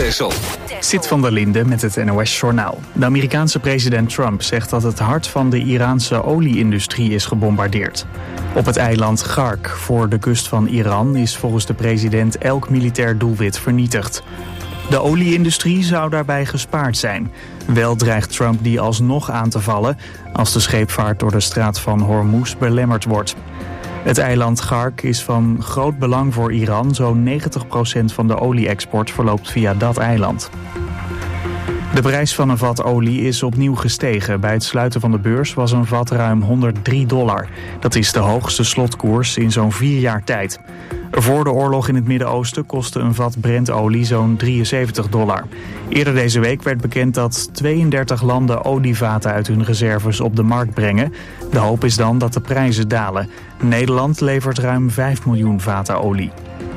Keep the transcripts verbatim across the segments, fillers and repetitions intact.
Texel. Zit van der Linde met het N O S-journaal. De Amerikaanse president Trump zegt dat het hart van de Iraanse olie-industrie is gebombardeerd. Op het eiland Ghark, voor de kust van Iran, is volgens de president elk militair doelwit vernietigd. De olie-industrie zou daarbij gespaard zijn. Wel dreigt Trump die alsnog aan te vallen als de scheepvaart door de straat van Hormuz belemmerd wordt. Het eiland Ghark is van groot belang voor Iran. Zo'n negentig procent van de olie-export verloopt via dat eiland. De prijs van een vat olie is opnieuw gestegen. Bij het sluiten van de beurs was een vat ruim honderddrie dollar. Dat is de hoogste slotkoers in zo'n vier jaar tijd. Voor de oorlog in het Midden-Oosten kostte een vat Brentolie zo'n drieënzeventig dollar. Eerder deze week werd bekend dat tweeëndertig landen olievaten uit hun reserves op de markt brengen. De hoop is dan dat de prijzen dalen. Nederland levert ruim vijf miljoen vaten olie.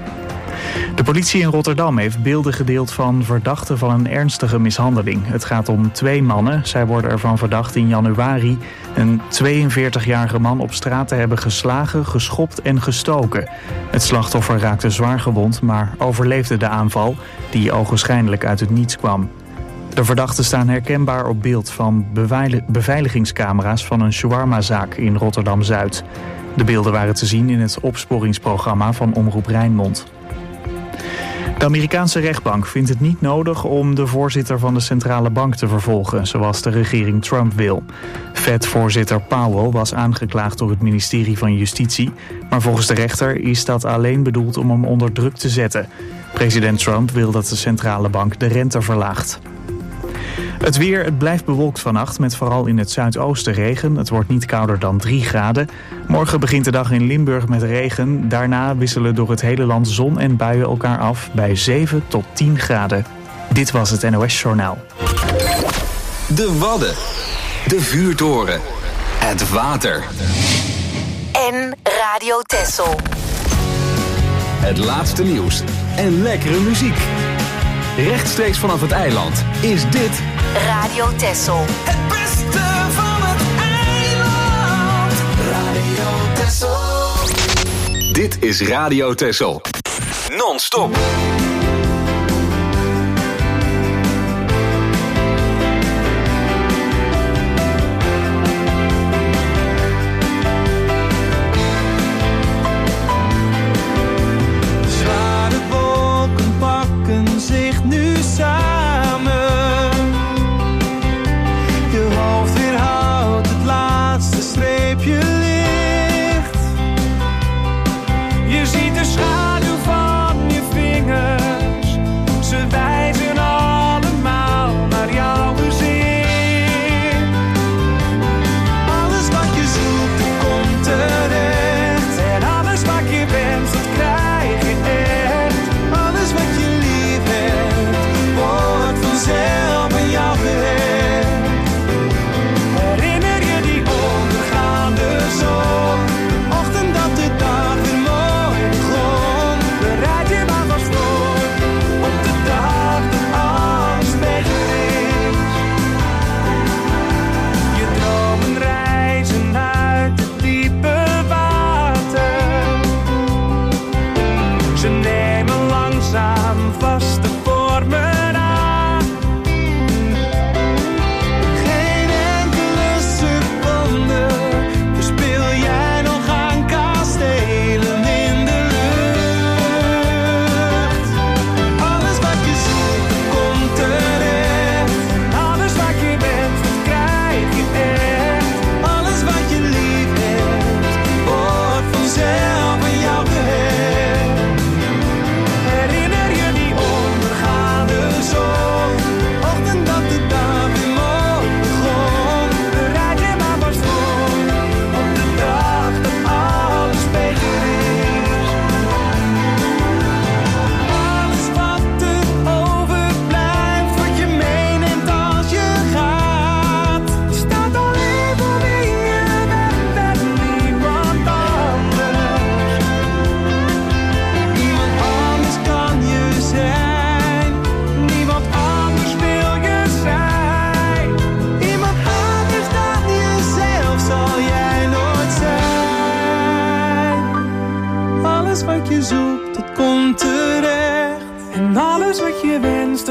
De politie in Rotterdam heeft beelden gedeeld van verdachten van een ernstige mishandeling. Het gaat om twee mannen. Zij worden ervan verdacht in januari een tweeënveertigjarige man op straat te hebben geslagen, geschopt en gestoken. Het slachtoffer raakte zwaar gewond, maar overleefde de aanval, die ogenschijnlijk uit het niets kwam. De verdachten staan herkenbaar op beeld van beveiligingscamera's van een shawarmazaak in Rotterdam-Zuid. De beelden waren te zien in het opsporingsprogramma van Omroep Rijnmond. De Amerikaanse rechtbank vindt het niet nodig om de voorzitter van de centrale bank te vervolgen, zoals de regering Trump wil. Fed-voorzitter Powell was aangeklaagd door het ministerie van Justitie, maar volgens de rechter is dat alleen bedoeld om hem onder druk te zetten. President Trump wil dat de centrale bank de rente verlaagt. Het weer, het blijft bewolkt vannacht met vooral in het zuidoosten regen. Het wordt niet kouder dan drie graden. Morgen begint de dag in Limburg met regen. Daarna wisselen door het hele land zon en buien elkaar af bij zeven tot tien graden. Dit was het N O S-journaal. De Wadden. De vuurtoren. Het water. En Radio Texel. Het laatste nieuws en lekkere muziek. Rechtstreeks vanaf het eiland is dit Radio Texel. Het beste van het eiland. Radio Texel. Dit is Radio Texel. Non-stop. Zware wolken pakken zich nu samen. Je hoofd weerhoudt het laatste streepje licht. Je ziet de schaduw van je vinger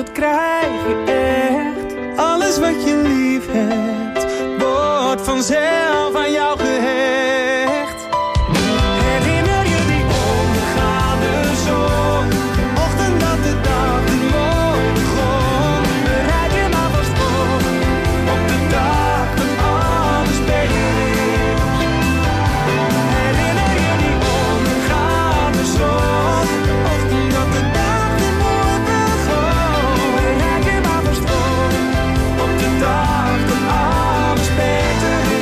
wat krijg je echt. Alles wat je lief hebt, wordt vanzelf aan jou gehecht. Herinner je die ondergaande zon, ochtend dat de dag de morgen begon. Bereid je maar vast voor, op de dag dat alles beter is. Herinner je die ondergaande zon, ochtend dat de dag de morgen begon. Bereid je maar vast voor, op de dag dat alles beter is.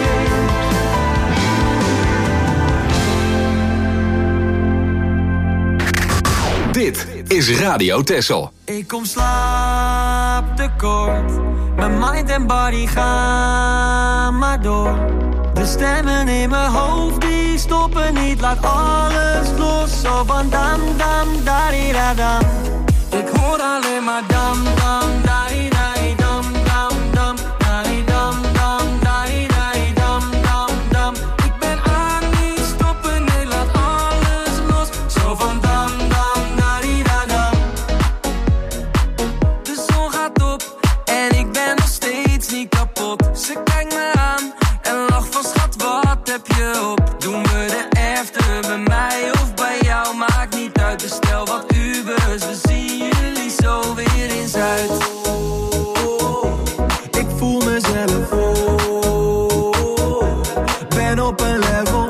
Dit is Radio Texel. Ik kom slaaptekort. Mijn mind en body gaan maar door. De stemmen in mijn hoofd die stoppen niet. Laat alles los. Zo van dam dam dari da dam. Ik hoor alleen maar dam dam dari dari dam dam dam dari dam dam dari dari dam dam dam. Ik ben aan niet stoppen, nee laat alles los. Zo van dam dam dari da dam. De zon gaat op en ik ben nog steeds niet kapot. Ze kijkt me aan en lacht van schat, wat heb je op? Doen we de after bij mij of bij jou? Maakt niet uit, bestel wat Ubers. We zien jullie zo weer in Zuid. Ik voel mezelf ben op een level.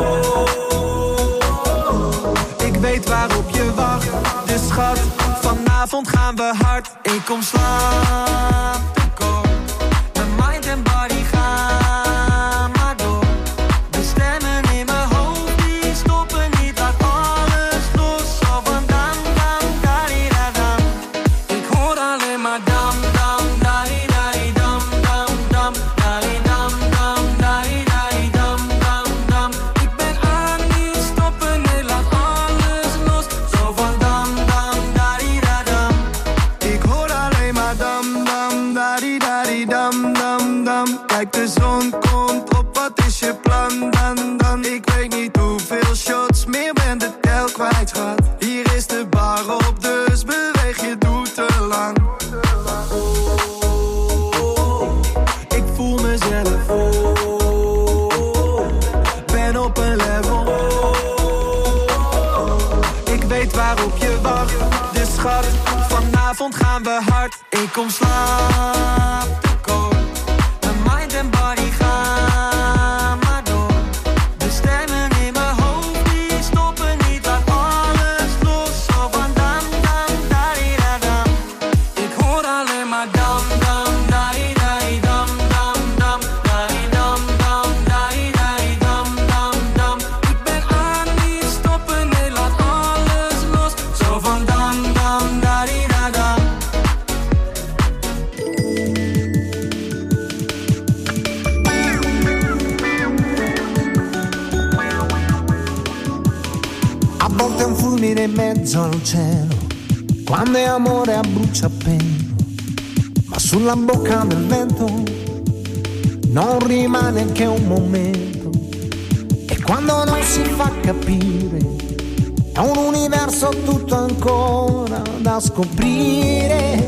Ik weet waarop je wacht, dus schat, vanavond gaan we hard. Ik kom slaaptekort. Mijn mind en body gaan maar door. De stemmen in mijn hoofd die stoppen niet. Laat alles los. Zo van dam dam dari da dam. Ik hoor alleen maar dam dam dari dari dam dam dam dari dam dam dari dari dam dam dam. Ik ben aan niet stoppen, nee laat alles los. Zo van dam dam dari da dam. Ik hoor alleen maar dam dam dari dari dam dam dam. Kijk, de zon komt op, wat is je plan dan dan? Ik weet niet hoeveel shots meer, ben de tel kwijt schat. Hier is de bar op, dus beweeg je, doe te lang. Ik voel mezelf ben op een level. Ik weet waarop je wacht, dus schat, vanavond gaan we hard. Ik kom slaaptekort. Mijn mind en body gaan maar door. De stemmen in mijn hoofd die stoppen niet. Laat alles los. Zo van dam dam dari da dam. Ik hoor alleen maar dam dam dari dari dam dam dam dari dam dam dari dari dam dam dam. Ik ben aan niet stoppen, nee laat alles los. Zo van dam dam dari da dam. A volte è un fulmine in mezzo al cielo, quando è amore a bruciapelo, ma sulla bocca del vento non rimane che un momento. E quando non si fa capire, è un universo tutto ancora da scoprire.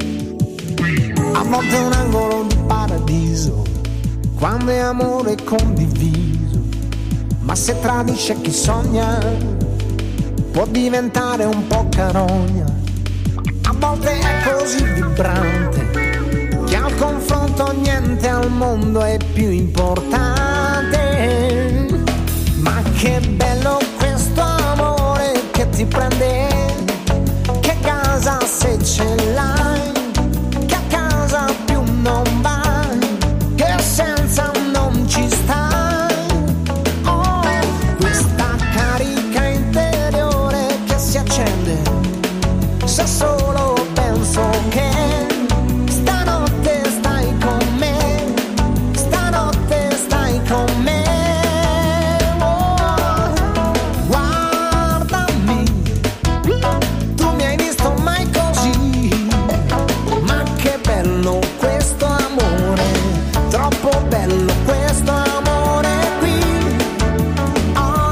A volte è un angolo di paradiso, quando è amore condiviso, ma se tradisce chi sogna può diventare un po' carogna. A volte è così vibrante che al confronto niente al mondo è più importante. Ma che bello questo amore che ti prende, che casa se ce l'hai, che a casa più non vai, che senza non ci stai. Oh, questa carica interiore che si accende se solo penso che stanotte stai con me, stanotte stai con me. Oh, guardami, tu mi hai visto mai così, ma che bello questo amore, troppo bello questo amore qui. Oh,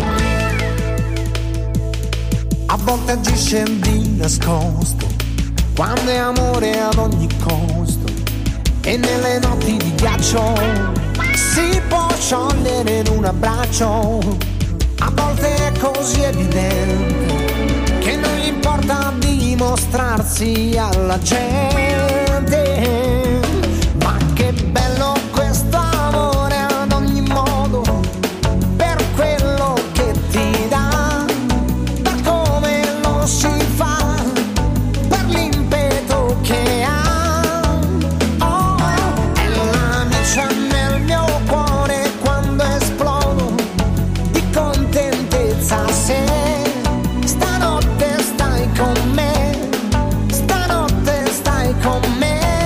a volte agisce di nascosto, quando è amore ad ogni costo e nelle notti di ghiaccio si può sciogliere in un abbraccio. A volte è così evidente che non gli importa dimostrarsi alla gente. Ma che bello questo amore ad ogni modo, per quello che ti dà, per come lo si fa, per l'impeto che ha. Oh, è la miccia nel mio cuore quando esplodo di contentezza. Se stanotte stai con me, stanotte stai con me.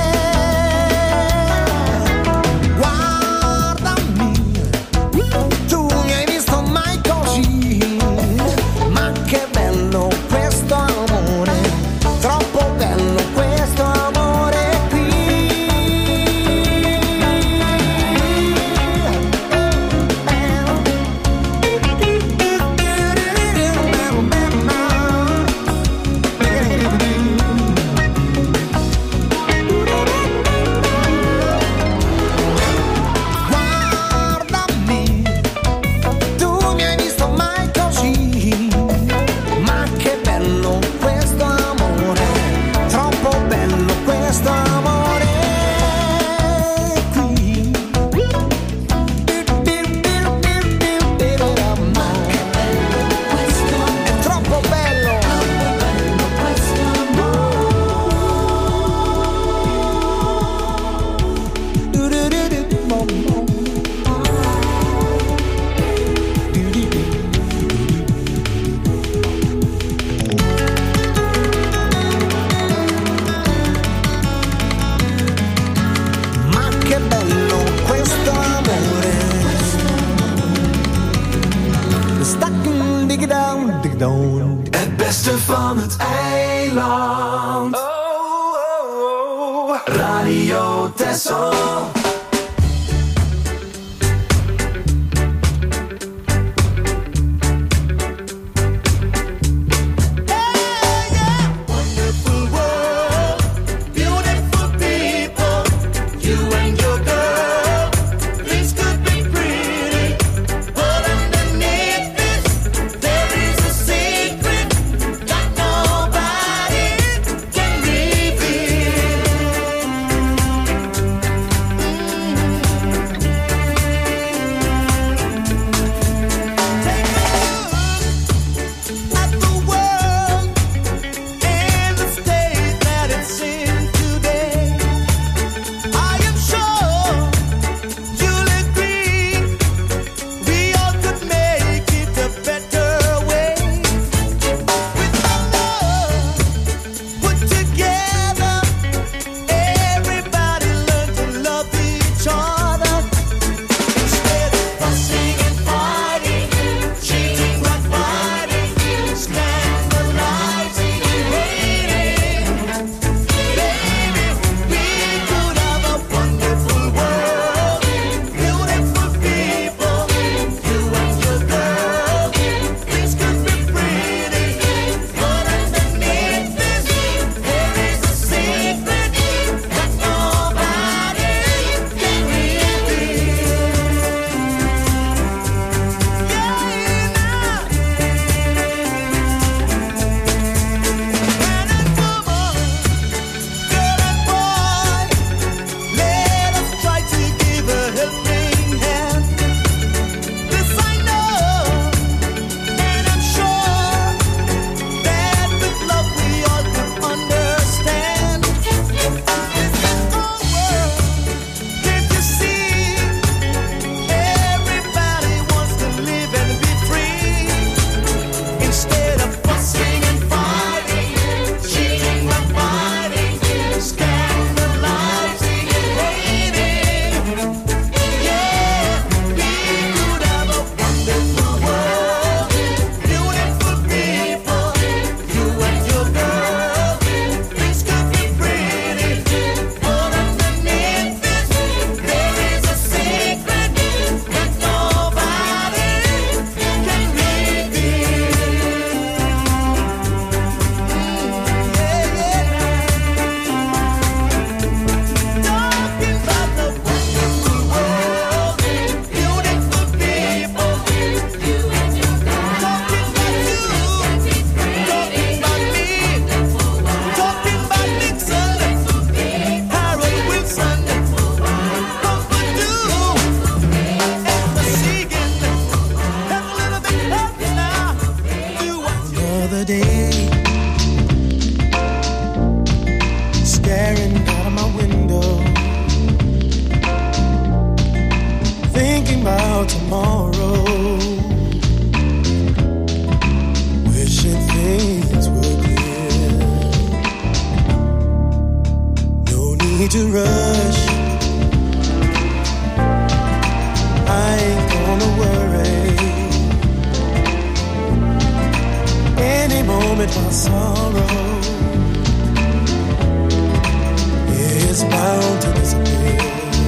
Guardami, tu mi hai visto mai così? Ma che bello questo amore, troppo bello questo amore qui. Guardami, tu mi hai visto mai così? Ma che bello questo amore, troppo bello questo amore qui. È troppo bello. Ma che bello questo amore. Stuck in dig down, dig down. Het beste van het eiland. Oh, oh, oh. Radio Texel. Wonderful world, beautiful people, you and your girl, things could be pretty, but underneath this, there is a secret that nobody can reveal. tomorrow, wishing things were clear. No need to rush, I ain't gonna worry. Any moment my sorrow is bound to disappear.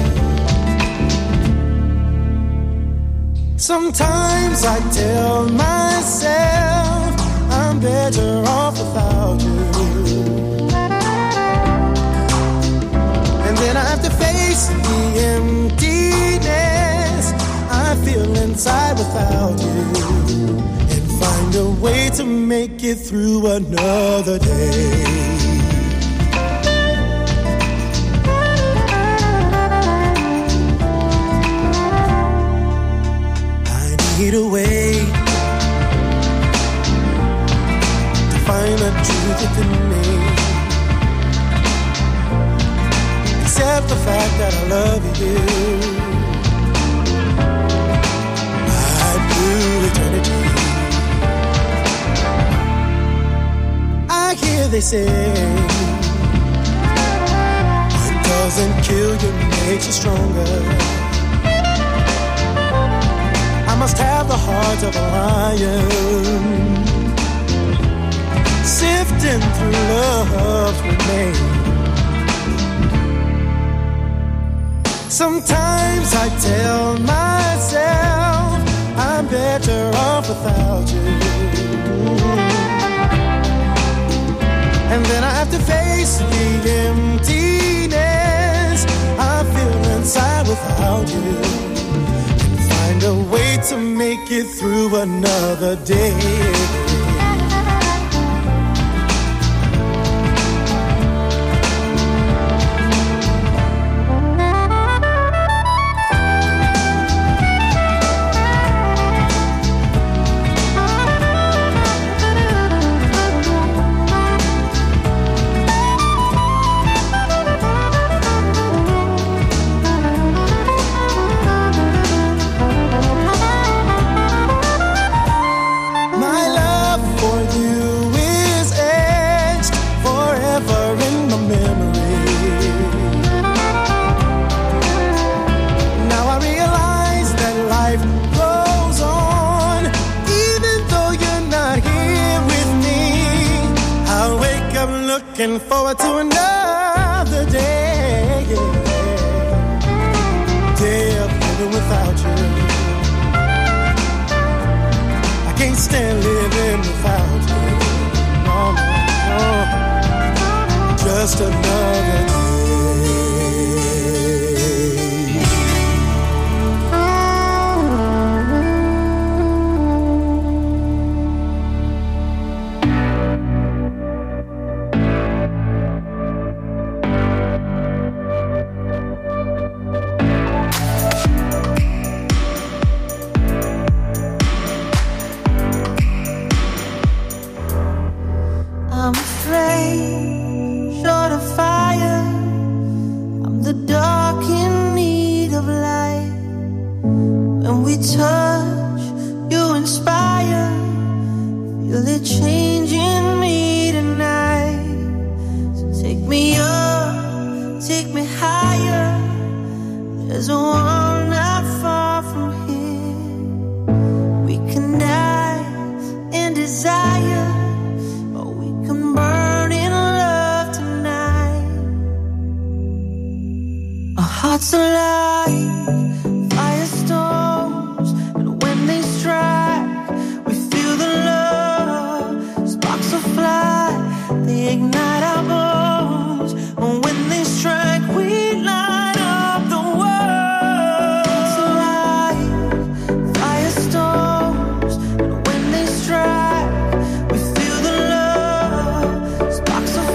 Sometimes I tell myself I'm better off without you, and then I have to face the emptiness I feel inside without you, and find a way to make it through another day. Need a way to find the truth within me, accept the fact that I love you. I'd do eternity. I hear they say what doesn't kill you makes you stronger. I must have the heart of a lion, sifting through love's remains. Sometimes I tell myself I'm better off without you, and then I have to face the emptiness I feel inside without you, find a way to make it through another day. Looking forward to another day, day of living without you. I can't stand living without you. No, no, no. Just another day.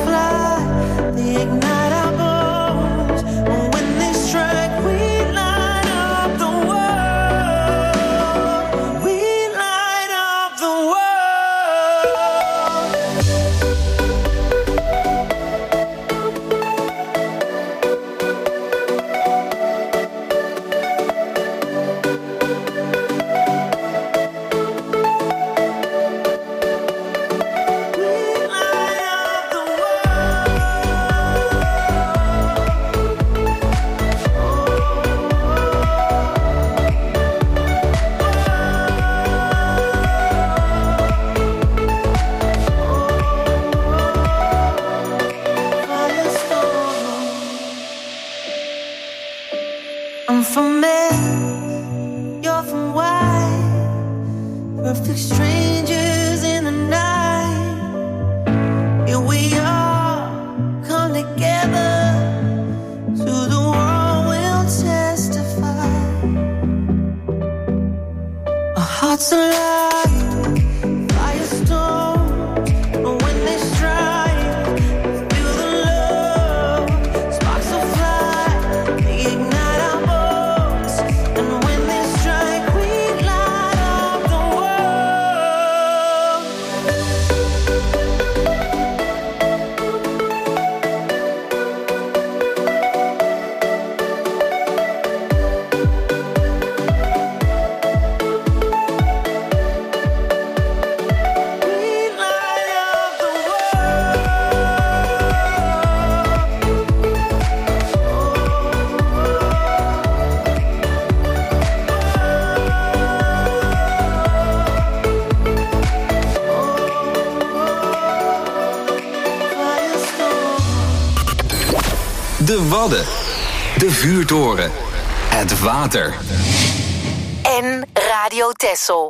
Ignite our bones, and when they strike, we light. I'm from X, you're from Y. Perfect strangers in the night. Here we are, come together. To the world we'll testify. Our hearts alive. De Wadden, de vuurtoren, het water. En Radio Texel.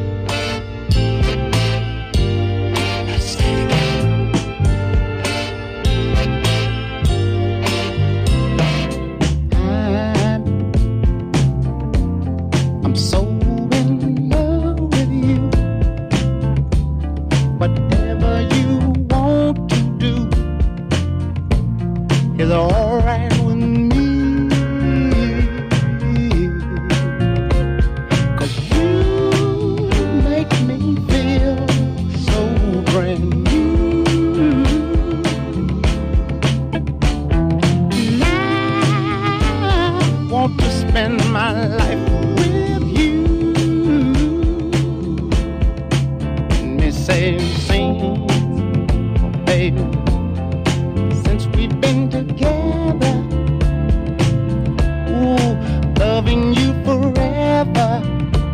I'm so in love with you. Whatever you want to do is alright with me. 'Cause you make me feel so brand new. And I want to spend my life with you. And me say, sing, baby, since we've been together, ooh, loving you forever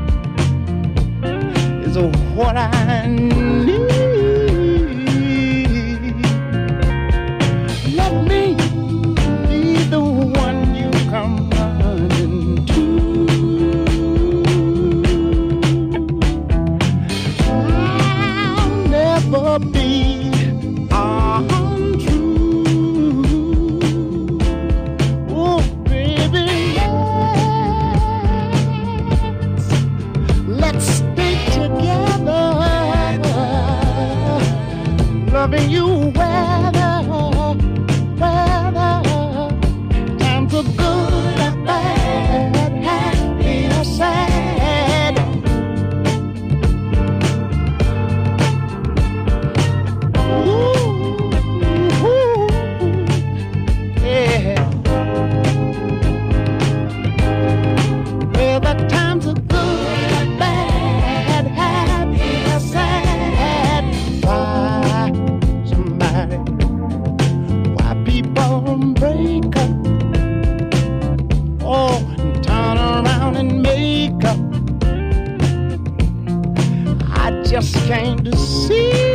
is what I need. Let me be the one you come running to. I'll never be untrue. Oh, baby, let's, let's stay together, loving you weather, weather, times are good and bad, happy or sad. Ooh, ooh, yeah. Well, the times are good and bad, happy or sad. Why somebody, why people break up? Oh, and turn around and make up. I just came to see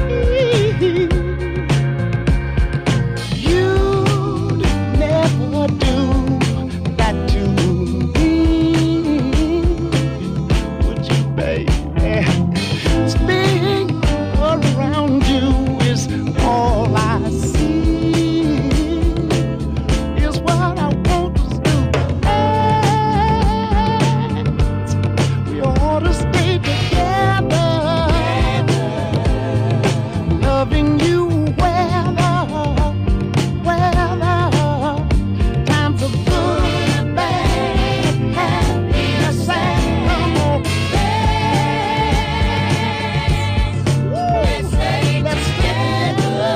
you'd never do that to me, would you, baby? Being around you is all I see, is what I want to do. And we ought to stay together, loving you weather, weather, times are good and bad, happy or sad. Come on, let's stay together,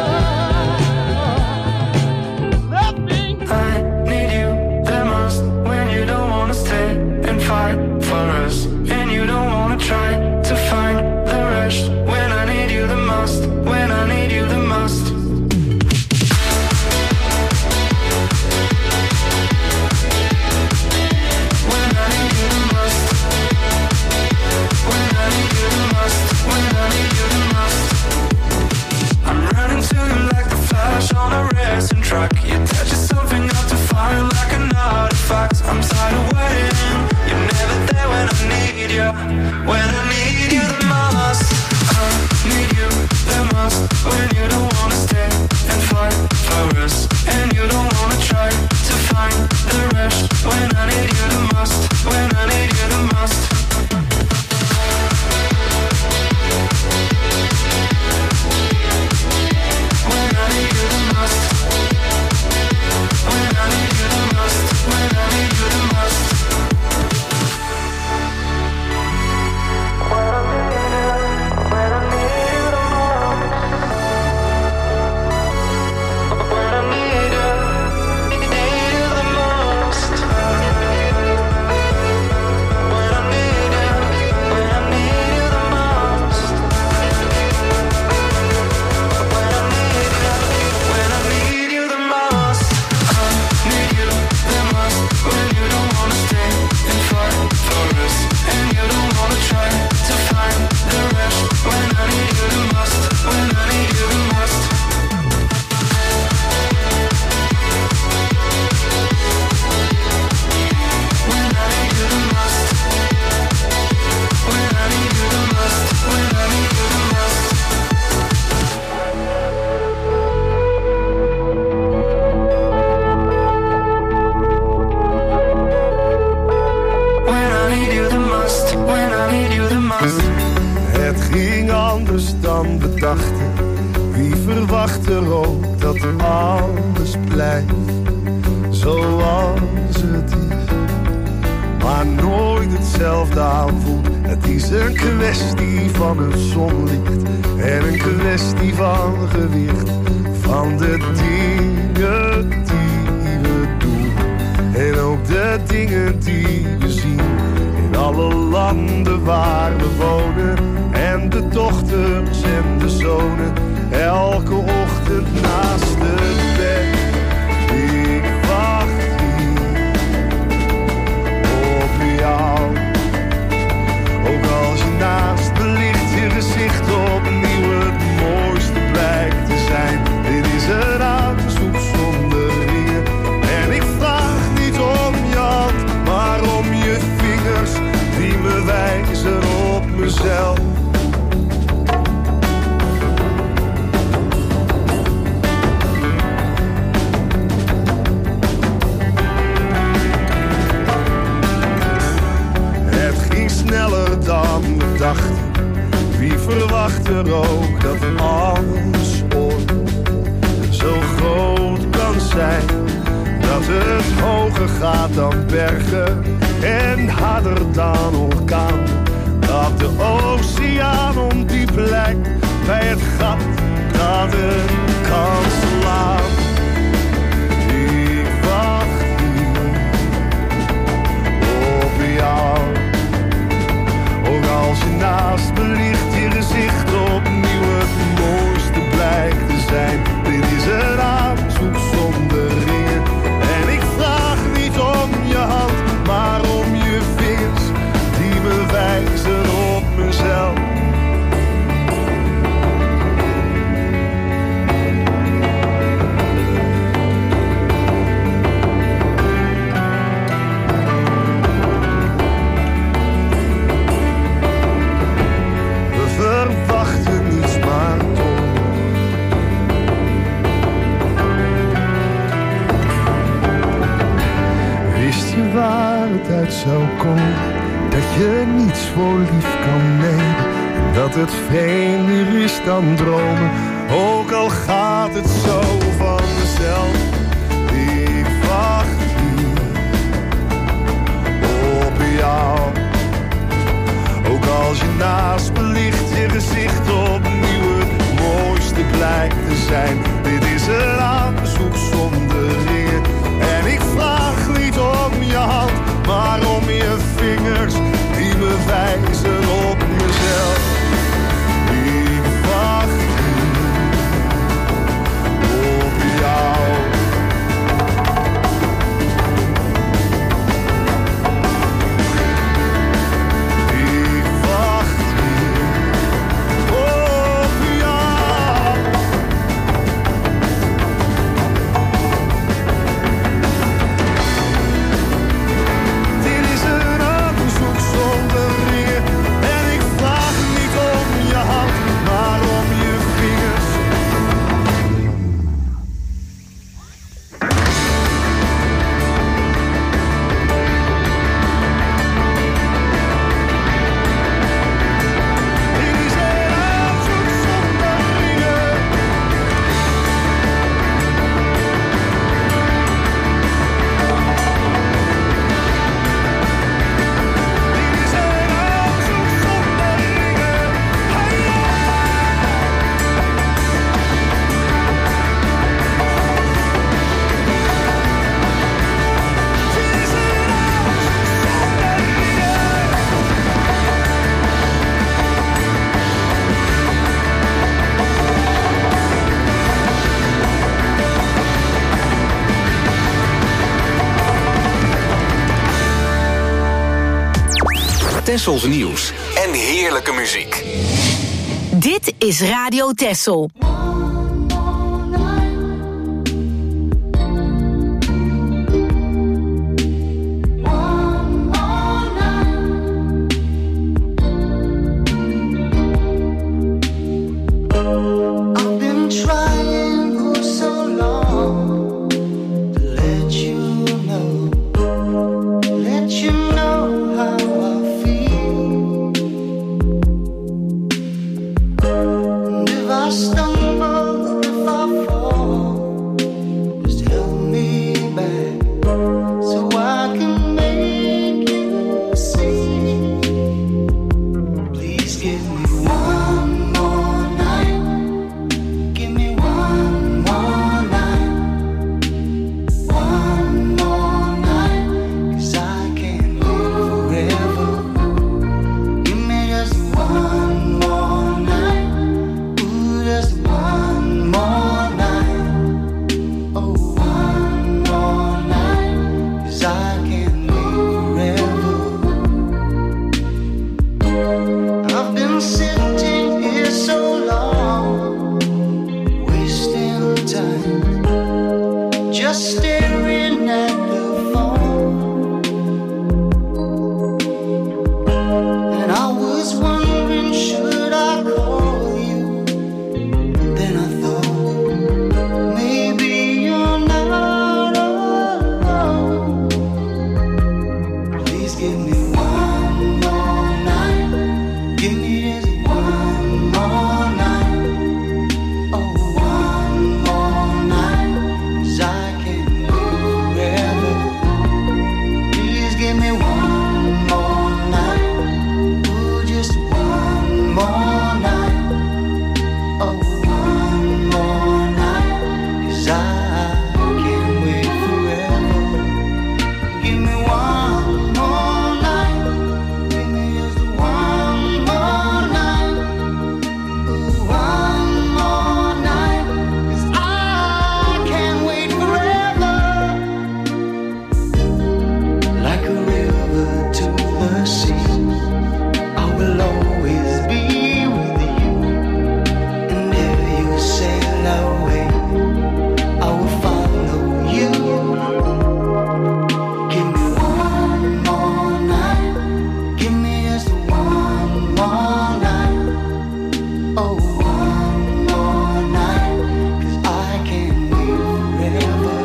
loving. I need you the most when you don't wanna stay and fight for us, and you don't wanna try to find the rest. When I need you the most, when I need you the most. When I need you the most. When I need you the most. When I need you the most. I'm running to you like the flash on a racing track. You touch something up to fire like an artifact. I'm tired of dan we dachten. Wie verwacht er ook dat alles blijft zoals het is, maar nooit hetzelfde aanvoelt. Het is een kwestie van het zonlicht en een kwestie van gewicht, van de dingen die we doen en ook de dingen die we zien in alle landen waar we wonen. En de dochters en de zonen elke ochtend naast het bed. Ik wacht hier op jou. Ook als je naast me ligt, je gezicht opnieuw het mooiste blijkt te zijn. Dit is een aanzoek zonder ringen. En ik vraag niet om je hand, maar om je vingers die me wijzen op mezelf. Sneller dan we dachten. Wie verwacht er ook dat alles ooit zo groot kan zijn, dat het hoger gaat dan bergen en harder dan orkaan, dat de oceaan ondiep lijkt bij het gat dat het kan slaan. Ik wacht hier op jou. Ook als je naast me ligt, je gezicht opnieuw het mooiste blijkt te zijn. Dit is een aanzoek zonder ringen. En ik vraag niet om je hand, maar om je vingers die me wijzen op mezelf. Verwachten niets maar toch. Wist je waar het uit zou komen, dat je niets voor lief kan nemen, en dat het vreemder is dan dromen, ook al gaat het zo van mezelf. Ik wacht hier op jou. Ook als je naast me ligt, je gezicht opnieuw het mooiste blijkt te zijn. Dit is een aanzoek zonder ringen. En ik vraag niet om je hand, maar om je vingers die me wijzen op mezelf. Ik wacht op jou. Tessels nieuws en heerlijke muziek. Dit is Radio Tessel. And just staring at the phone. And I was wondering, should I call you? Then I thought, maybe you're not alone. Please give me one more night. Give me just one more night. Oh, one more night. 'Cause I can't live forever. Please give me one more night. Oh, just one more night. Oh, one more night. 'Cause I can't wait forever. Give me one more night. Give me just one more night. Oh, one more night. 'Cause I can't wait forever. Like a river to the sea, I will always be with you. And if you sail away, I will follow you. Give me one more night. Give me just one more night. Oh, one more night. 'Cause I can't wait forever.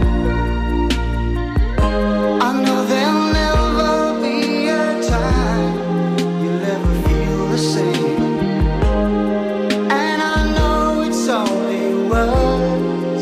I know there'll never be a time you'll ever feel the same. And I know it's only words.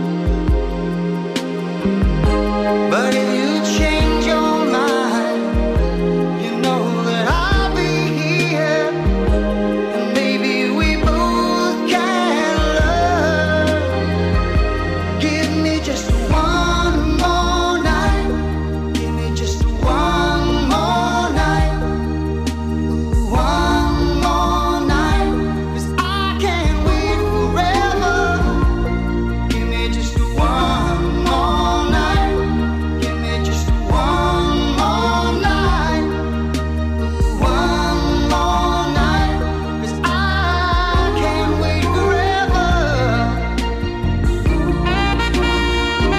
But if you change your mind, you know that I'll be here. And maybe we both can learn. Give me just one more night. Give me just one more night. Ooh, one more night. 'Cause I can't wait forever. Give me just one more night. Give me just one more night. Ooh, one more night. 'Cause I can't wait forever.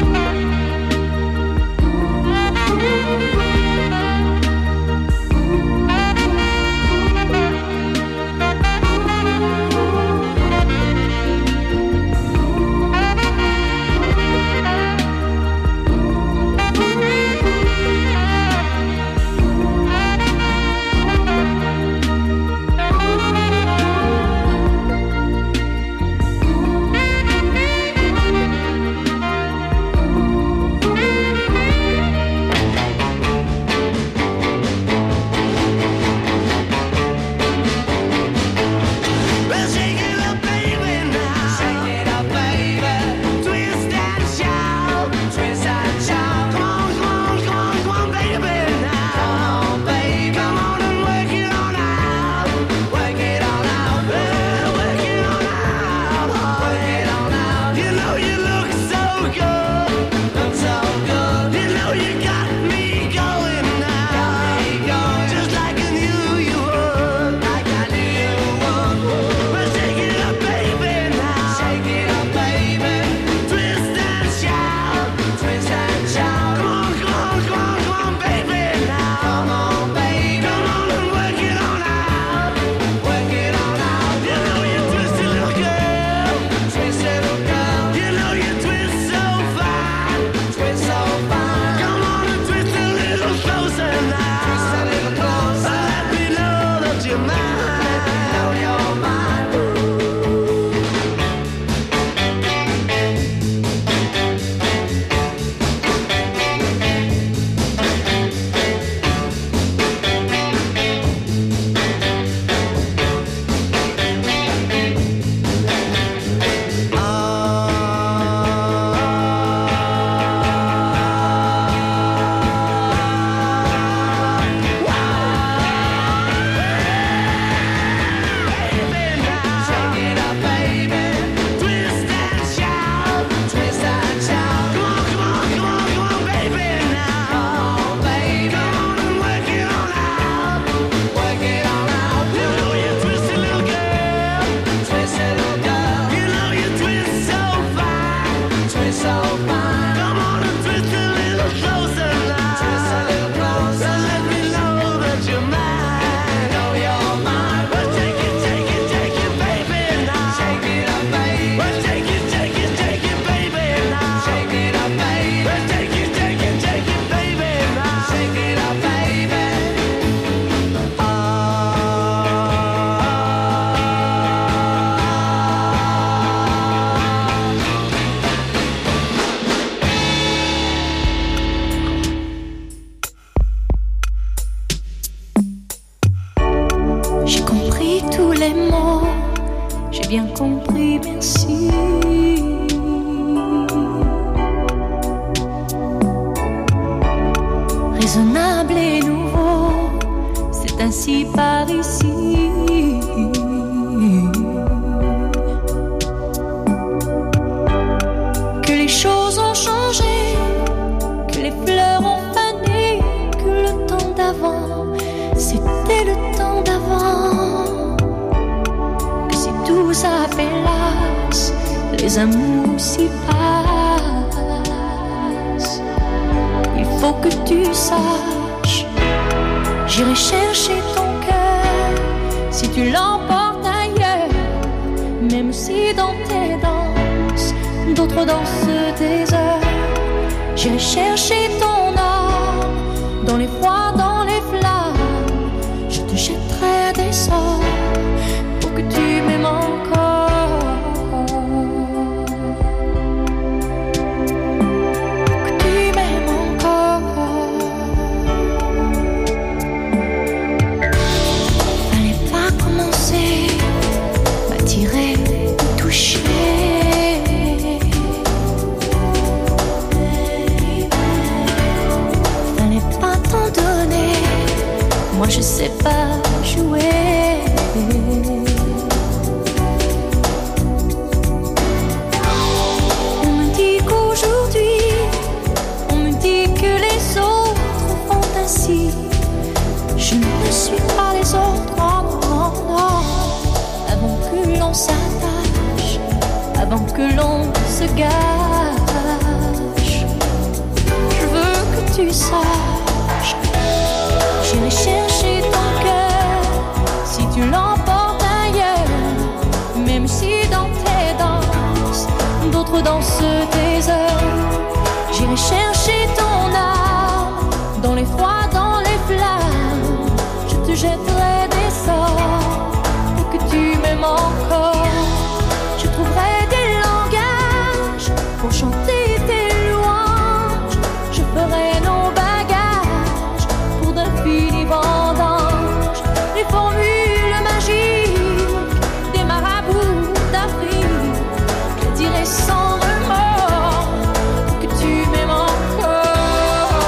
oui merci. Raisonnable et nouveau, c'est ainsi par ici. Que les choses ont changé, que les fleurs ont fané, que le temps d'avant, c'était le temps d'avant. Que si tout s'appelasse, les amours s'y passent. Il faut que tu saches, j'irai chercher ton cœur si tu l'emportes ailleurs. Même si dans tes danses, d'autres dansent des heures. J'irai chercher ton âme dans les froids, dans les flammes. Je te jetterai des sorts pour que tu m'aimes encore. Pour que tu m'aimes encore. Fallait pas commencer, m'attirer, me toucher. Moi je sais pas jouer. On me dit qu'aujourd'hui, on me dit que les autres font ainsi. Je ne suis pas les autres, non, non, non. Avant que l'on s'attache, avant que l'on se gâche, je veux que tu saches, j'irai chercher ton cœur si tu l'emportes ailleurs. Même si dans tes danses, d'autres dansent tes heures. J'irai chercher ton âme dans les froids, dans les flammes. Je te jetterai des sorts pour que tu m'aimes encore. Je trouverai des langages pour chanter tes louanges. Je ferai nos bagages pour d'infinis vendanges. Les formules magiques des marabouts d'Afrique. Je dirai sans remords que tu m'aimes encore.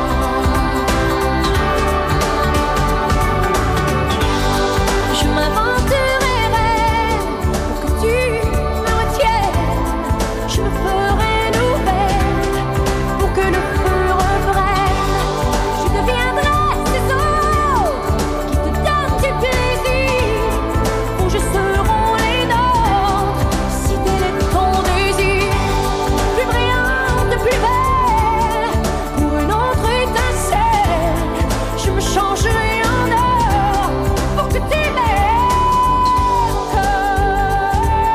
Je m'inventerai rêve pour que tu me retiennes. Je me ferai nouvelle pour que le feu reprenne. Je deviendrai ces autres qui te donnent du plaisir. Où je serai les nôtres si tel est ton désir. Plus brillante, plus belle, pour une autre étincelle. Je me changerai en or pour que tu m'aimes encore.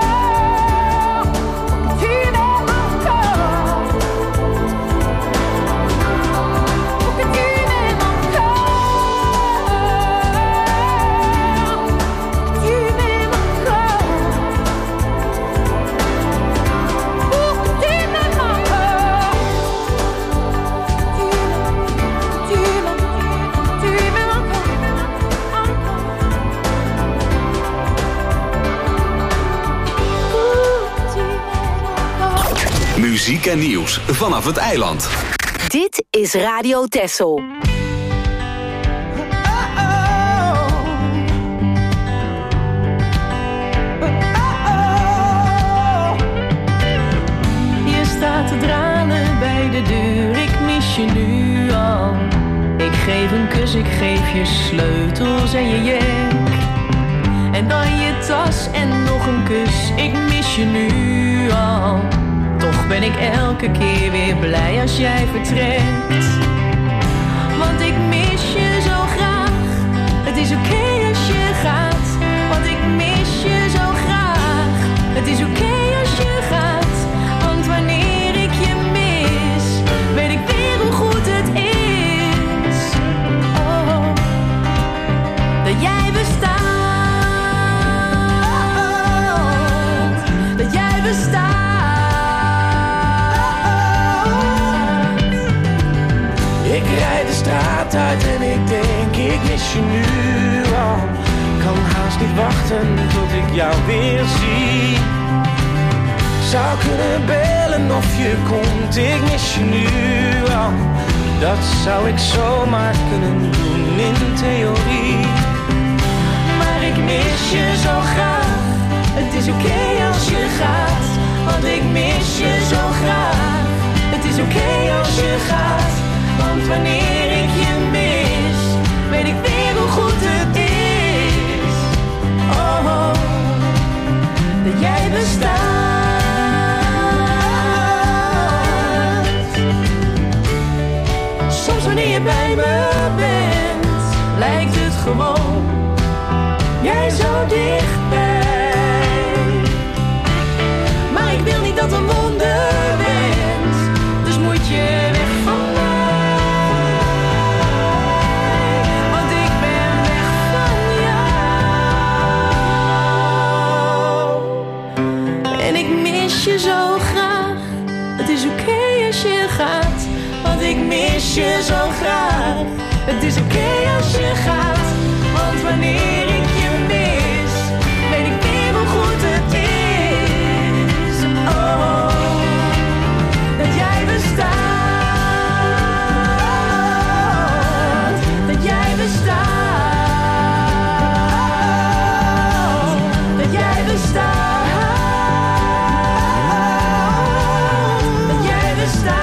Pour que tu m'aimes encore. Pour que tu m'aimes encore. Que tu m'aimes encore. Pour que tu m'aimes encore. Tu m'aimes, tu m'aimes encore. Pour que tu m'aimes encore. Muziek en nieuws vanaf het eiland. Dit is Radio Texel. Je staat te dralen bij de deur, ik mis je nu al. Ik geef een kus, ik geef je sleutels en je jek. En dan je tas en nog een kus, ik mis je nu al. Toch ben ik elke keer weer blij als jij vertrekt. Want ik mis je zo graag, het is oké als je gaat. Want ik mis je zo graag, het is oké als je gaat. Want wanneer ik je mis, weet ik weer hoe goed het is. Oh, dat jij bestaat, dat jij bestaat. Ik rijd de straat uit en ik denk ik mis je nu al. Kan haast niet wachten tot ik jou weer zie. zou kunnen bellen of je komt, ik mis je nu al. Dat zou ik zomaar kunnen doen in theorie. Maar ik mis je zo graag. Het is oké okay als je gaat, want ik mis je zo graag. Het is oké okay als je gaat, want wanneer ik je mis, weet ik weer hoe goed het is. Oh, oh dat jij bestaat. Soms wanneer je bij me bent, lijkt het gewoon jij zo dichtbij. Maar ik wil niet dat een wonder bent, dus moet je weg van mij. Want ik ben weg van jou. En ik mis je zo graag. Het is oké okay als je gaat, want ik mis je zo graag. Het is oké okay als je gaat, want wanneer ik je mis, weet ik weer hoe goed het is. Oh, dat jij bestaat. Dat jij bestaat. Dat jij bestaat. Dat jij bestaat.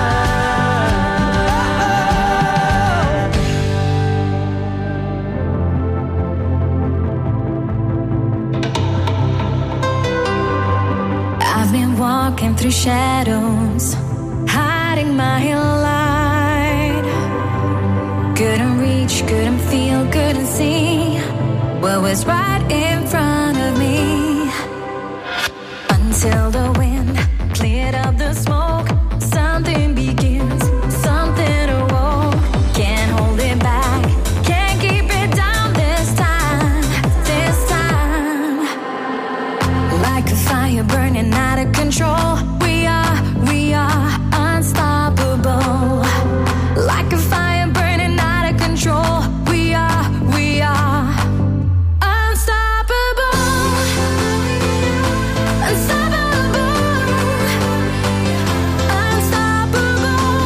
Walking through shadows, hiding my light. Couldn't reach, couldn't feel, couldn't see what was right in front of me. Until the wind cleared up the smoke, something begins, something awoke. Can't hold it back, can't keep it down this time, this time. Like a fire burning out of control, we are, we are unstoppable. Like a fire burning out of control, we are, we are unstoppable. Unstoppable. Unstoppable.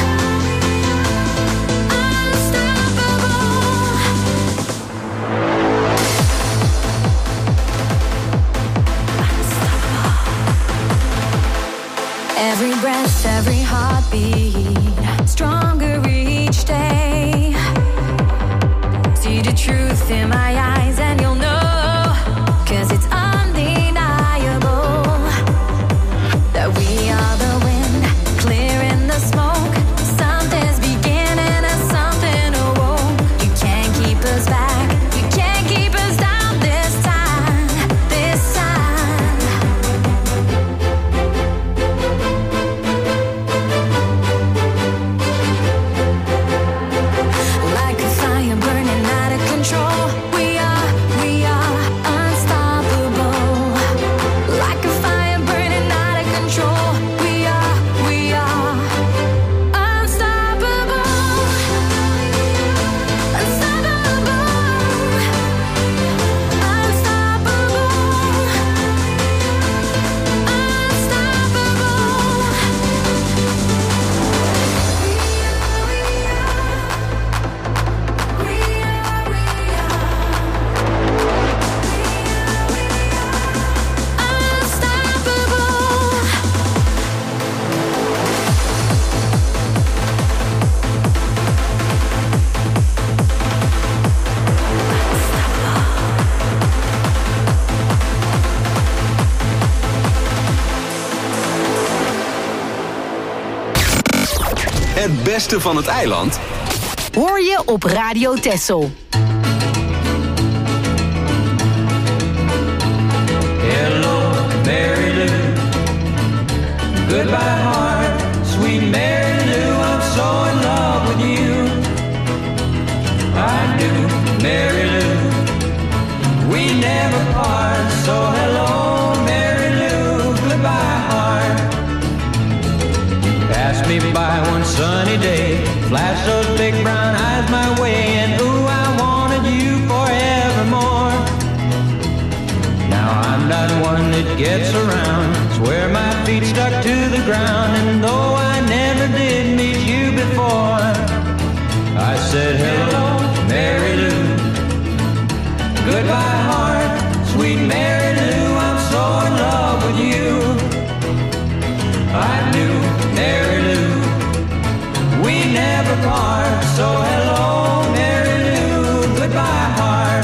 Every breath, every heartbeat, stronger each day. See the truth in my eyes and you'll know, 'cause it's undeniable that we are the wind, clearing the smoke. Something's beginning and something awoke. You can't keep us back, you can't keep us down this time, this time. Like a fire burning out of control, we are, we are unstoppable. Like a fire burning out of control, we are, we are unstoppable. Unstoppable. Unstoppable. Het beste van het eiland hoor je op Radio Texel. Hello, Mary Lou. Goodbye, heart, sweet Mary Lou. I'm so in love with you. I do, Mary Lou. We never part, so hello, Mary Lou. Goodbye, heart. Pass me by one sunny day, flash those big brown eyes my way, and ooh, I wanted you forevermore. Now I'm not one that gets around, where my feet stuck to the ground. And though I never did meet you before, I said hello, Mary Lou. Goodbye, heart, sweet Mary Lou. I'm so in love with you. I knew, Mary Lou, we never part. So hello, Mary Lou. Goodbye, heart.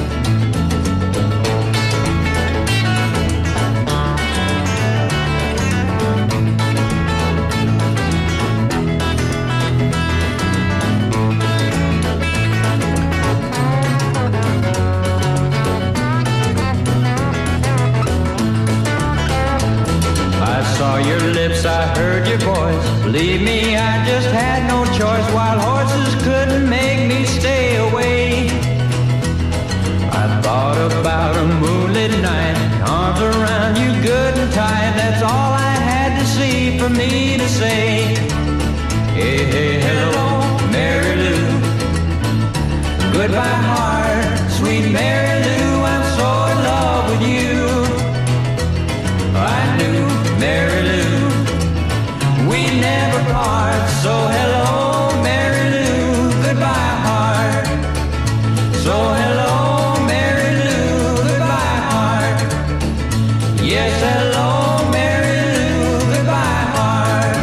I saw your lips, I heard your voice. Believe me, I just had no choice. Wild horses couldn't make me stay away. I thought about a moonlit night, arms around you good and tight. That's all I had to see for me to say. Hey, hey, hello, Mary Lou. Goodbye, heart, sweet Mary Lou. I'm so in love with you. I knew, Mary Lou, we never part. So hello, Mary Lou, goodbye, heart. So hello, Mary Lou, goodbye, heart. Yes, hello, Mary Lou, goodbye, heart.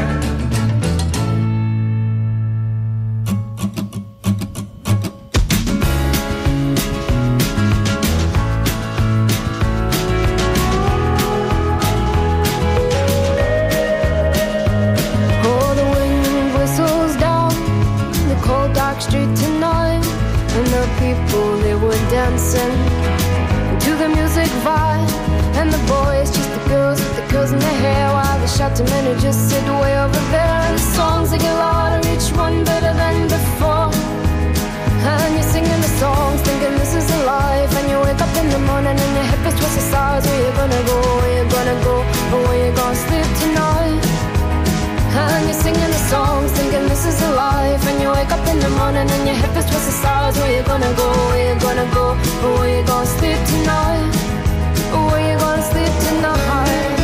People, they were dancing to the music vibe, and the boys, just the girls with the curls in their hair, while the shouting men who just sit way over there. And the songs they get louder, each one better than before. And you're singing the songs, thinking this is a life. And you wake up in the morning and your hip is twisted sides. Where you gonna go? Where you gonna go? Or where you gonna sleep tonight? And you're singing the songs, thinking this is a life. And you wake up in the morning and your hip is twisted sides. Where you gonna go, where you gonna go, or where you gonna sleep tonight? Or where you gonna sleep tonight?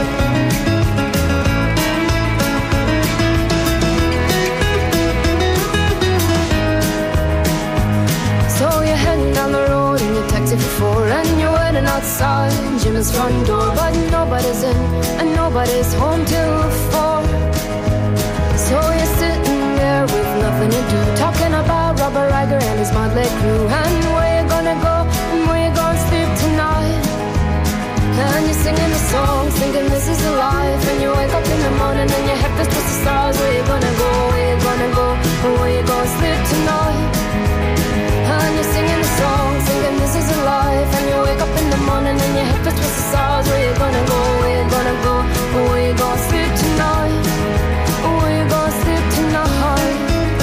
So you're heading down the road in your taxi for four, and you're waiting outside Jim's front door. But nobody's in and nobody's home till four. So you're sitting there with nothing to do, talking about Robert Riger and his motley crew. And where you gonna go and where you gonna sleep tonight? And you're singing the songs, thinking this is a life. And you wake up in the morning and your head is twisted the stars. Where you gonna go, where you gonna go, or where you gonna sleep tonight? And you're singing the songs, thinking this is a life. And you wake up in the morning and your head is twisted the stars. Where you gonna go, where you gonna go, or where you gonna sleep tonight? Where you gonna sleep tonight?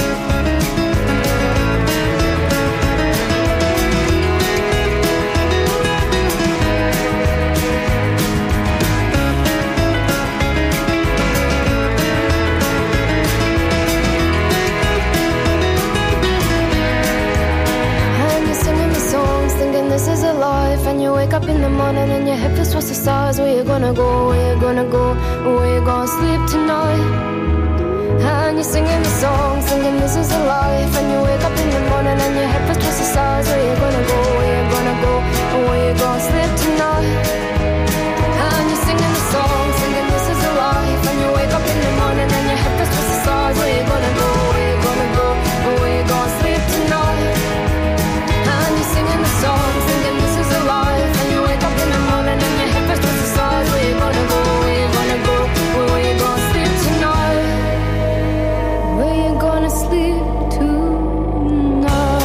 And you're singing the songs, thinking this is a life. And you wake up in the morning and your hip is what's the stars. Where you gonna go, where you gonna go, where you gonna sleep tonight? And you're singing the song, singing this is a life. And you wake up in the morning and your head feels twisted sides. Where you gonna go, where you gonna go, and where you gonna sleep tonight? And you're singing the song, singing this is a life. And you wake up in the morning and your head feels twisted sides. Where you gonna go, where you gonna go, and where you gonna sleep tonight? And you're singing the song, singing this is a life. And you wake up in the morning and your head feels twisted sides. Where you gonna go, where you gonna go, and where you gonna sleep tonight? Where you gonna sleep tonight?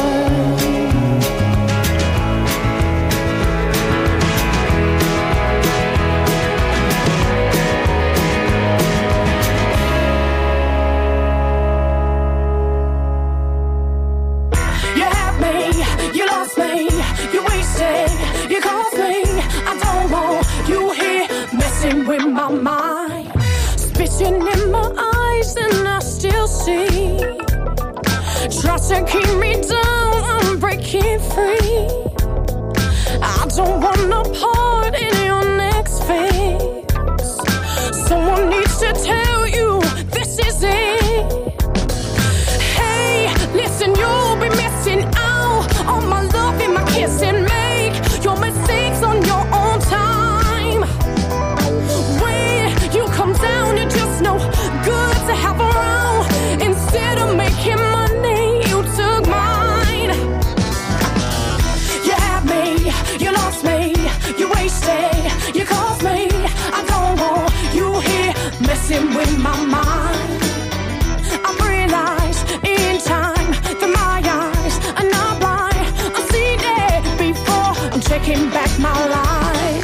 You have me, you lost me, you wasted, you caused me. I don't want you here messing with my mind, spitting in my eyes, and I still see. Try to keep me down, I'm breaking free. I don't want no part in your next phase. Someone needs to tell you this is it. Hey, listen, you'll be missing out on my love and my kiss, and make your mistakes on your own time. When you come down, you're just no good to have around. Instead of making money, you took mine. You had me, you lost me, you wasted, you caused me. I don't want you here messing with my mind. I've realized in time that my eyes are not blind. I've seen it before, I'm taking back my life.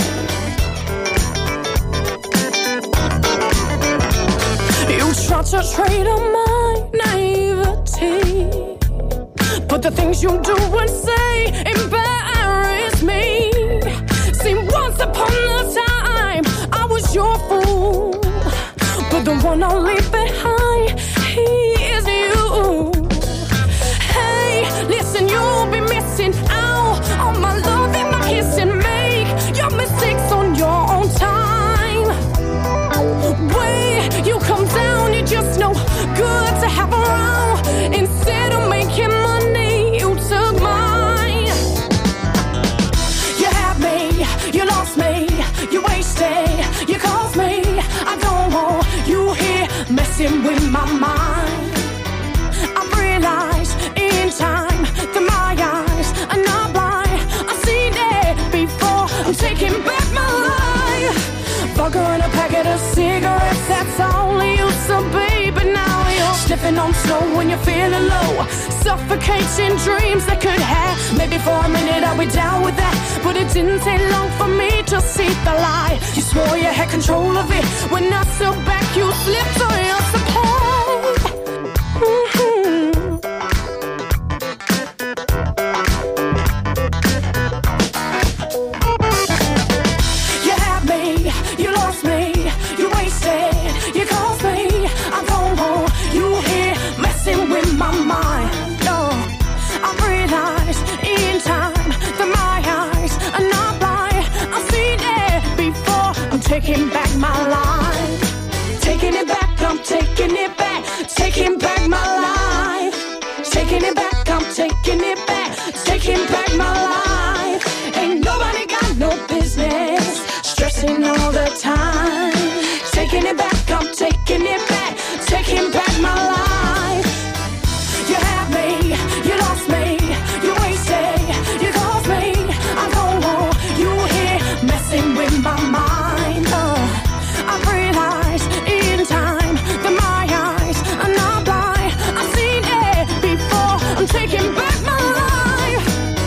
You tried to trade on my naivety, but the things you do and say embarrass me. See, once upon a time I was your fool, but the one I'll leave behind, he is you. Hey, listen, you'll be missing out on my love and my kiss, and make your mistakes on your own time. When you come down, you're just no good to have around. Instead of making money, you took mine. You had me, you lost me, you wasted, you caused me. I don't want you here messing with my mind. I've realized in time that my eyes are not blind. I've seen it before, I'm taking back my life. Vodka and a packet of cigarettes, that's all I used to be. But now you're sniffing on snow when you're feeling low, suffocating dreams that could have. Maybe for a minute I'll be down with that, but it didn't take long for me to see the lie. You swore you had control of it. When I stood back, you slipped on your supply. Mm-hmm. You had me, you lost me, you wasted, you caused me. I don't want you here messing with my mind. No, I've realized in time that my eyes are not blind. I've seen it before, I'm taking back my life. Taking it back, I'm taking it back. Taking back my life. Taking it back, I'm taking it back. Taking back my life. Ain't nobody got no business stressing all the time. Taking it back, I'm taking it back. Taking back my life. You had me, you lost me, you wasted, you caused me. I don't want you here messing with my mind. Uh, I've realized in time that my eyes are not blind. I've seen it before, I'm taking back my life.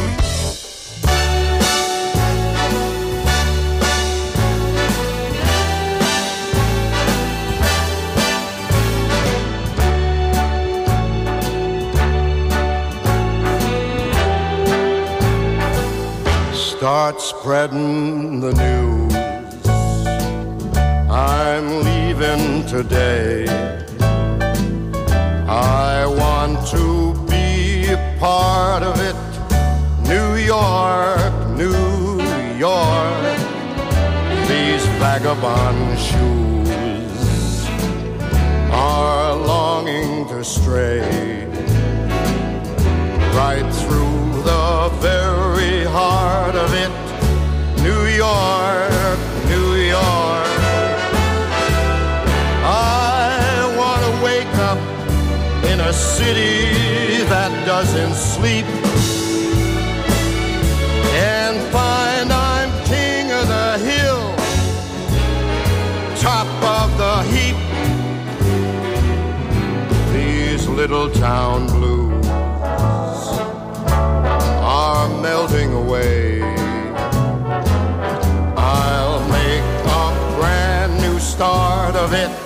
Start spreading the news. I'm leaving today. I want to be a part of it. New York, New York. These vagabond shoes are longing to stray right through the very heart of it. New York, New York. I want to wake up in a city that doesn't sleep and find I'm king of the hill, top of the heap. These little town blues are melting away. I'll make a brand new start of it.